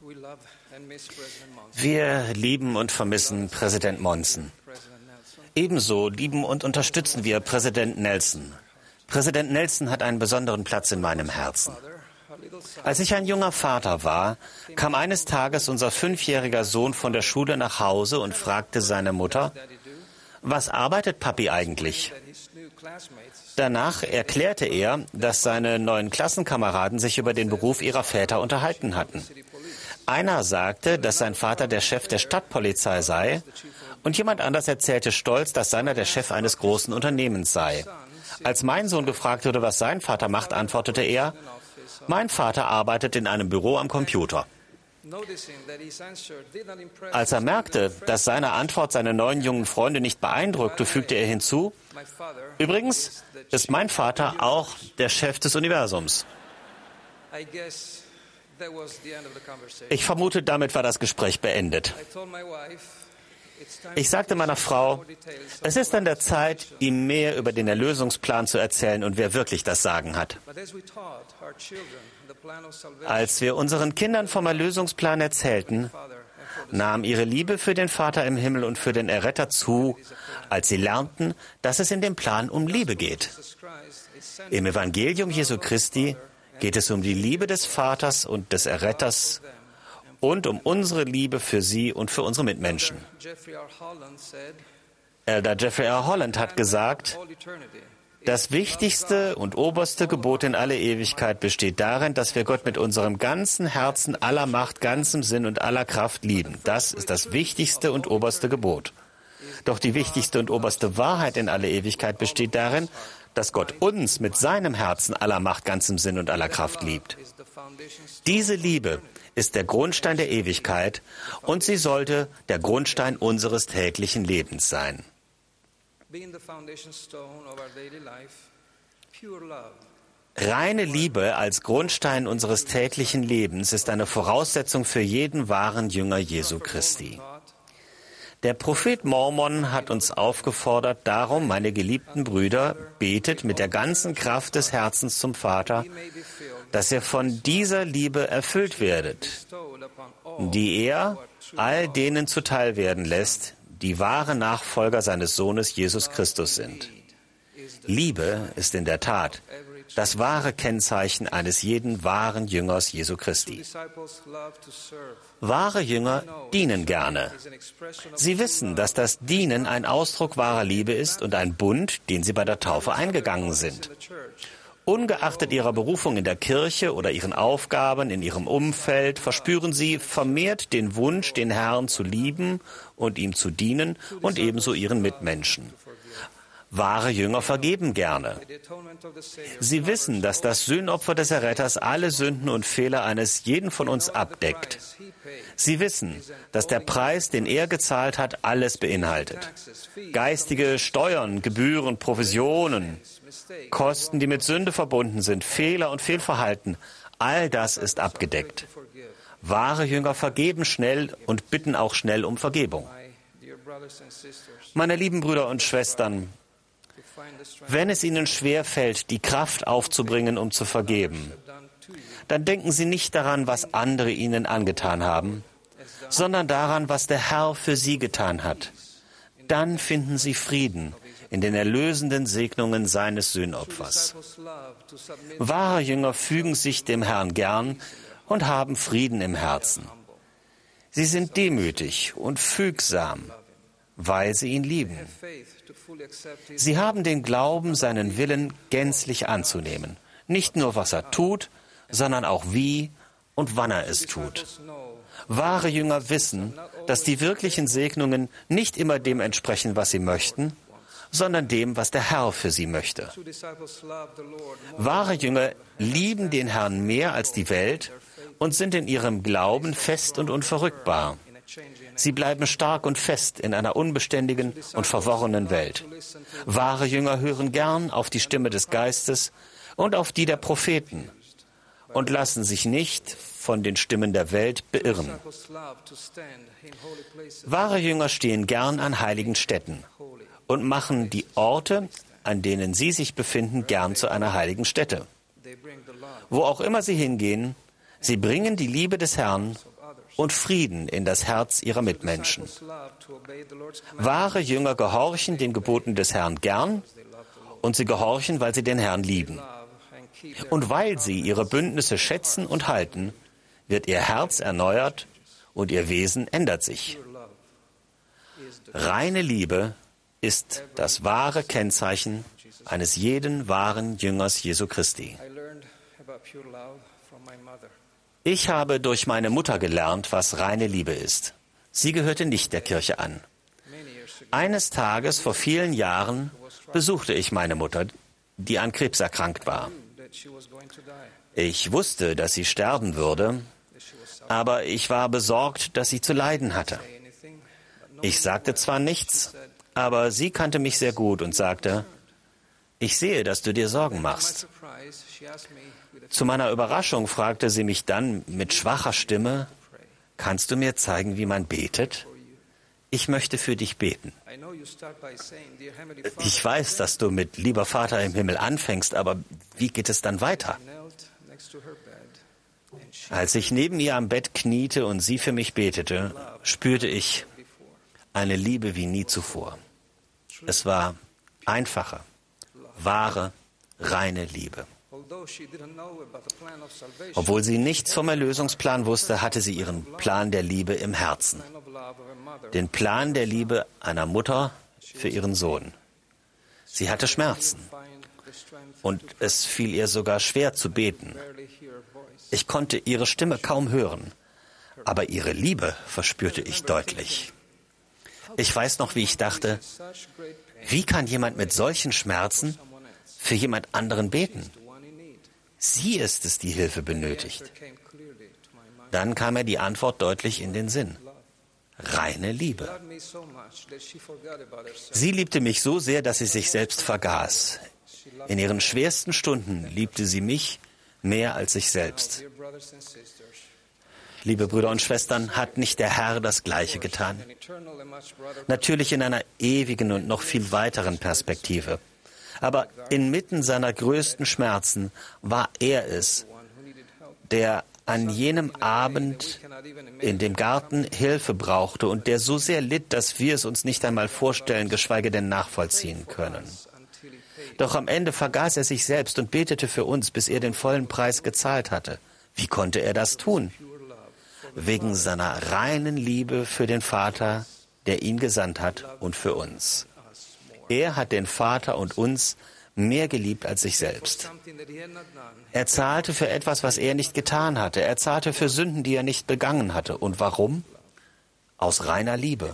Wir lieben und vermissen Präsident Monson. Ebenso lieben und unterstützen wir Präsident Nelson. Präsident Nelson hat einen besonderen Platz in meinem Herzen. Als ich ein junger Vater war, kam eines Tages unser 5-jähriger Sohn von der Schule nach Hause und fragte seine Mutter, was arbeitet Papi eigentlich? Danach erklärte er, dass seine neuen Klassenkameraden sich über den Beruf ihrer Väter unterhalten hatten. Einer sagte, dass sein Vater der Chef der Stadtpolizei sei, und jemand anders erzählte stolz, dass seiner der Chef eines großen Unternehmens sei. Als mein Sohn gefragt wurde, was sein Vater macht, antwortete er, mein Vater arbeitet in einem Büro am Computer. Als er merkte, dass seine Antwort seine neuen jungen Freunde nicht beeindruckte, fügte er hinzu, übrigens ist mein Vater auch der Chef des Universums. Ich vermute, damit war das Gespräch beendet. Ich sagte meiner Frau, es ist an der Zeit, ihm mehr über den Erlösungsplan zu erzählen und wer wirklich das Sagen hat. Als wir unseren Kindern vom Erlösungsplan erzählten, nahm ihre Liebe für den Vater im Himmel und für den Erretter zu, als sie lernten, dass es in dem Plan um Liebe geht. Im Evangelium Jesu Christi geht es um die Liebe des Vaters und des Erretters und um unsere Liebe für sie und für unsere Mitmenschen. Elder Jeffrey R. Holland hat gesagt, das wichtigste und oberste Gebot in alle Ewigkeit besteht darin, dass wir Gott mit unserem ganzen Herzen, aller Macht, ganzem Sinn und aller Kraft lieben. Das ist das wichtigste und oberste Gebot. Doch die wichtigste und oberste Wahrheit in alle Ewigkeit besteht darin, dass Gott uns mit seinem Herzen, aller Macht, ganzem Sinn und aller Kraft liebt. Diese Liebe ist der Grundstein der Ewigkeit und sie sollte der Grundstein unseres täglichen Lebens sein. Reine Liebe als Grundstein unseres täglichen Lebens ist eine Voraussetzung für jeden wahren Jünger Jesu Christi. Der Prophet Mormon hat uns aufgefordert, darum, meine geliebten Brüder, betet mit der ganzen Kraft des Herzens zum Vater, dass ihr von dieser Liebe erfüllt werdet, die er all denen zuteil werden lässt, die wahre Nachfolger seines Sohnes Jesus Christus sind. Liebe ist in der Tat das wahre Kennzeichen eines jeden wahren Jüngers Jesu Christi. Wahre Jünger dienen gerne. Sie wissen, dass das Dienen ein Ausdruck wahrer Liebe ist und ein Bund, den sie bei der Taufe eingegangen sind. Ungeachtet ihrer Berufung in der Kirche oder ihren Aufgaben in ihrem Umfeld, verspüren sie vermehrt den Wunsch, den Herrn zu lieben und ihm zu dienen und ebenso ihren Mitmenschen. Wahre Jünger vergeben gerne. Sie wissen, dass das Sühnopfer des Erretters alle Sünden und Fehler eines jeden von uns abdeckt. Sie wissen, dass der Preis, den er gezahlt hat, alles beinhaltet. Geistige Steuern, Gebühren, Provisionen, Kosten, die mit Sünde verbunden sind, Fehler und Fehlverhalten, all das ist abgedeckt. Wahre Jünger vergeben schnell und bitten auch schnell um Vergebung. Meine lieben Brüder und Schwestern, wenn es Ihnen schwerfällt, die Kraft aufzubringen, um zu vergeben, dann denken Sie nicht daran, was andere Ihnen angetan haben, sondern daran, was der Herr für Sie getan hat. Dann finden Sie Frieden in den erlösenden Segnungen seines Sühnopfers. Wahre Jünger fügen sich dem Herrn gern und haben Frieden im Herzen. Sie sind demütig und fügsam, weil sie ihn lieben. Sie haben den Glauben, seinen Willen gänzlich anzunehmen. Nicht nur, was er tut, sondern auch wie und wann er es tut. Wahre Jünger wissen, dass die wirklichen Segnungen nicht immer dem entsprechen, was sie möchten, sondern dem, was der Herr für sie möchte. Wahre Jünger lieben den Herrn mehr als die Welt und sind in ihrem Glauben fest und unverrückbar. Sie bleiben stark und fest in einer unbeständigen und verworrenen Welt. Wahre Jünger hören gern auf die Stimme des Geistes und auf die der Propheten und lassen sich nicht von den Stimmen der Welt beirren. Wahre Jünger stehen gern an heiligen Stätten und machen die Orte, an denen sie sich befinden, gern zu einer heiligen Stätte. Wo auch immer sie hingehen, sie bringen die Liebe des Herrn und Frieden in das Herz ihrer Mitmenschen. Wahre Jünger gehorchen den Geboten des Herrn gern und sie gehorchen, weil sie den Herrn lieben. Und weil sie ihre Bündnisse schätzen und halten, wird ihr Herz erneuert und ihr Wesen ändert sich. Reine Liebe ist das wahre Kennzeichen eines jeden wahren Jüngers Jesu Christi. Ich habe durch meine Mutter gelernt, was reine Liebe ist. Sie gehörte nicht der Kirche an. Eines Tages vor vielen Jahren besuchte ich meine Mutter, die an Krebs erkrankt war. Ich wusste, dass sie sterben würde, aber ich war besorgt, dass sie zu leiden hatte. Ich sagte zwar nichts, aber sie kannte mich sehr gut und sagte, ich sehe, dass du dir Sorgen machst. Zu meiner Überraschung fragte sie mich dann mit schwacher Stimme, kannst du mir zeigen, wie man betet? Ich möchte für dich beten. Ich weiß, dass du mit lieber Vater im Himmel anfängst, aber wie geht es dann weiter? Als ich neben ihr am Bett kniete und sie für mich betete, spürte ich eine Liebe wie nie zuvor. Es war einfache, wahre, reine Liebe. Obwohl sie nichts vom Erlösungsplan wusste, hatte sie ihren Plan der Liebe im Herzen. Den Plan der Liebe einer Mutter für ihren Sohn. Sie hatte Schmerzen und es fiel ihr sogar schwer zu beten. Ich konnte ihre Stimme kaum hören, aber ihre Liebe verspürte ich deutlich. Ich weiß noch, wie ich dachte, wie kann jemand mit solchen Schmerzen für jemand anderen beten? Sie ist es, die Hilfe benötigt. Dann kam mir die Antwort deutlich in den Sinn. Reine Liebe. Sie liebte mich so sehr, dass sie sich selbst vergaß. In ihren schwersten Stunden liebte sie mich mehr als sich selbst. Liebe Brüder und Schwestern, hat nicht der Herr das Gleiche getan? Natürlich in einer ewigen und noch viel weiteren Perspektive. Aber inmitten seiner größten Schmerzen war er es, der an jenem Abend in dem Garten Hilfe brauchte und der so sehr litt, dass wir es uns nicht einmal vorstellen, geschweige denn nachvollziehen können. Doch am Ende vergaß er sich selbst und betete für uns, bis er den vollen Preis gezahlt hatte. Wie konnte er das tun? Wegen seiner reinen Liebe für den Vater, der ihn gesandt hat, und für uns. Er hat den Vater und uns mehr geliebt als sich selbst. Er zahlte für etwas, was er nicht getan hatte. Er zahlte für Sünden, die er nicht begangen hatte. Und warum? Aus reiner Liebe.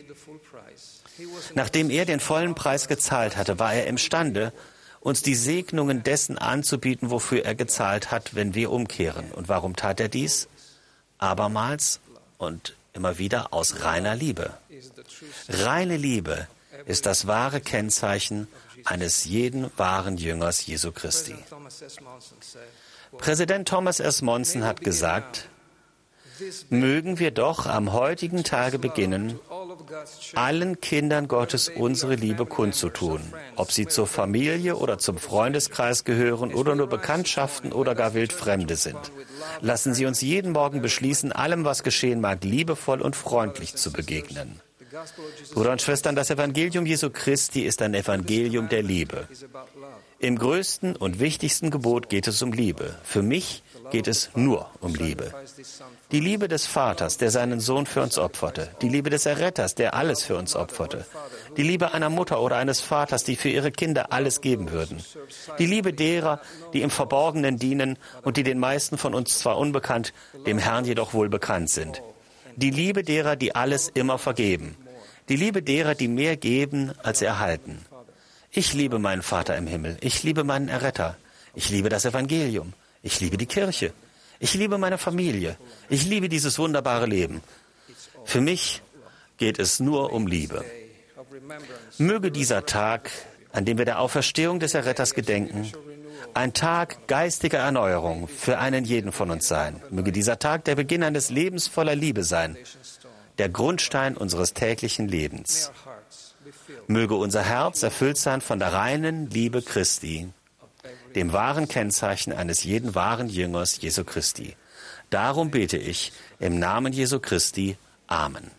Nachdem er den vollen Preis gezahlt hatte, war er imstande, uns die Segnungen dessen anzubieten, wofür er gezahlt hat, wenn wir umkehren. Und warum tat er dies? Abermals und immer wieder aus reiner Liebe. Reine Liebe ist das wahre Kennzeichen eines jeden wahren Jüngers Jesu Christi. Präsident Thomas S. Monson hat gesagt, mögen wir doch am heutigen Tage beginnen, allen Kindern Gottes unsere Liebe kundzutun, ob sie zur Familie oder zum Freundeskreis gehören oder nur Bekanntschaften oder gar Wildfremde sind. Lassen Sie uns jeden Morgen beschließen, allem, was geschehen mag, liebevoll und freundlich zu begegnen. Brüder und Schwestern, das Evangelium Jesu Christi ist ein Evangelium der Liebe. Im größten und wichtigsten Gebot geht es um Liebe. Für mich geht es nur um Liebe. Die Liebe des Vaters, der seinen Sohn für uns opferte. Die Liebe des Erretters, der alles für uns opferte. Die Liebe einer Mutter oder eines Vaters, die für ihre Kinder alles geben würden. Die Liebe derer, die im Verborgenen dienen und die den meisten von uns zwar unbekannt, dem Herrn jedoch wohl bekannt sind. Die Liebe derer, die alles immer vergeben. Die Liebe derer, die mehr geben, als sie erhalten. Ich liebe meinen Vater im Himmel. Ich liebe meinen Erretter. Ich liebe das Evangelium. Ich liebe die Kirche. Ich liebe meine Familie. Ich liebe dieses wunderbare Leben. Für mich geht es nur um Liebe. Möge dieser Tag, an dem wir der Auferstehung des Erretters gedenken, ein Tag geistiger Erneuerung für einen jeden von uns sein. Möge dieser Tag der Beginn eines Lebens voller Liebe sein, der Grundstein unseres täglichen Lebens. Möge unser Herz erfüllt sein von der reinen Liebe Christi, dem wahren Kennzeichen eines jeden wahren Jüngers Jesu Christi. Darum bete ich im Namen Jesu Christi. Amen.